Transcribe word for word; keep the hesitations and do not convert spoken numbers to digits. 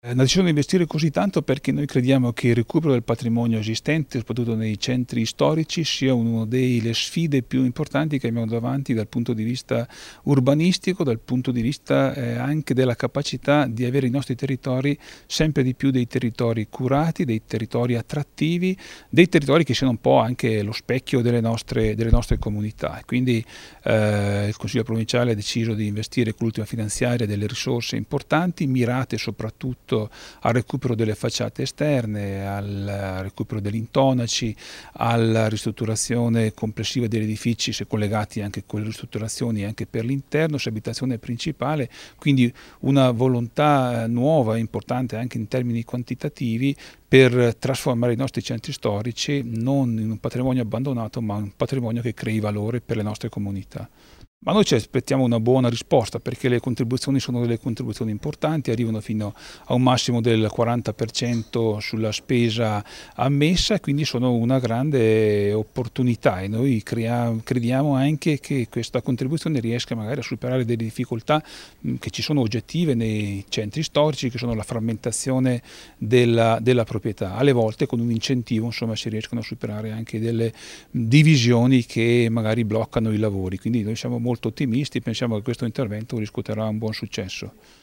Una decisione di investire così tanto perché noi crediamo che il recupero del patrimonio esistente, soprattutto nei centri storici, sia una delle sfide più importanti che abbiamo davanti dal punto di vista urbanistico, dal punto di vista eh, anche della capacità di avere i nostri territori sempre di più dei territori curati, dei territori attrattivi, dei territori che siano un po' anche lo specchio delle nostre, delle nostre comunità. Quindi eh, il Consiglio provinciale ha deciso di investire con l'ultima finanziaria delle risorse importanti, mirate soprattutto al recupero delle facciate esterne, al recupero degli intonaci, alla ristrutturazione complessiva degli edifici, se collegati anche con le ristrutturazioni anche per l'interno, se abitazione principale, quindi una volontà nuova e importante anche in termini quantitativi per trasformare i nostri centri storici non in un patrimonio abbandonato, ma in un patrimonio che crei valore per le nostre comunità. Ma noi ci aspettiamo una buona risposta perché le contribuzioni sono delle contribuzioni importanti, arrivano fino a un massimo del quaranta per cento sulla spesa ammessa, quindi sono una grande opportunità e noi creiamo, crediamo anche che questa contribuzione riesca magari a superare delle difficoltà che ci sono oggettive nei centri storici, che sono la frammentazione della, della proprietà. Alle volte con un incentivo insomma, si riescono a superare anche delle divisioni che magari bloccano i lavori, quindi noi siamo molto ottimisti, pensiamo che questo intervento riscuoterà un buon successo.